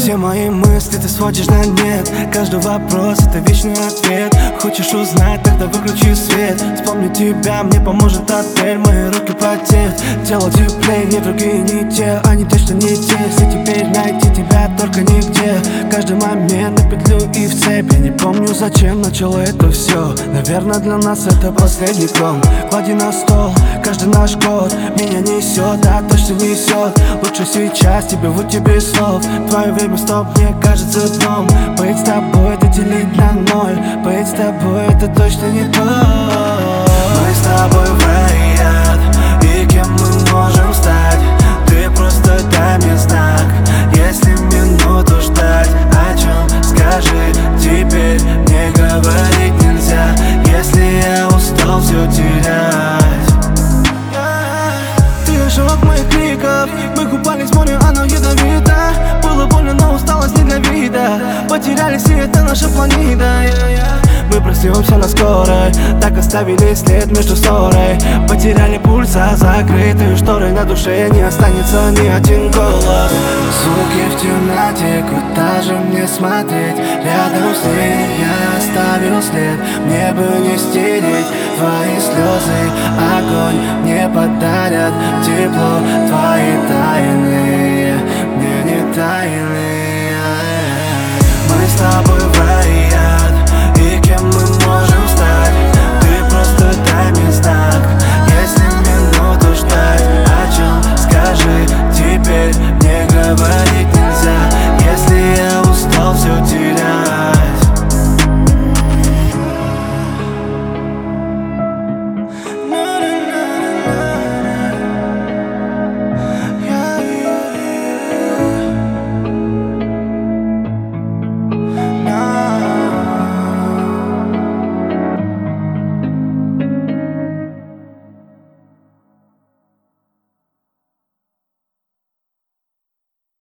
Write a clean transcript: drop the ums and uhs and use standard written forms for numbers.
Все мои мысли ты сводишь на нет. Каждый вопрос — это вечный ответ. Хочешь узнать, тогда выключи свет. Вспомнить тебя мне поможет отель. Мои руки потеют, тело теплее. Не другие, не те, они точно не те. Если теперь найти тебя только нигде. Каждый момент на петлю и в цепи. Не помню, зачем начало это все. Наверное, для нас это последний кром. Клади на стол каждый наш год. Меня несет, да, точно несет. Лучше сейчас тебе, вот тебе слов. Твое время стоп, мне кажется дном. Быть с тобой — это делить на ноль. Быть с тобой — это точно не то. Мы с тобой в рай, и кем мы можем стать? Ты просто дай мне знак, если минуту ждать. О чем, скажи, теперь мне говорить нельзя, если я устал все терять. Ты шелок моих криков, мы купались в море, оно ядовито. Было больно, но усталость не для вида. Потерялись, и это наша планета. Мы проснемся на скорой, так оставили след между ссорой. Потеряли пульс, а закрытые шторы. На душе не останется ни один голос. Звуки в темноте, куда же мне смотреть? Рядом с ней я оставил след. Мне бы не стереть твои слезы. Огонь мне подарят тепло твои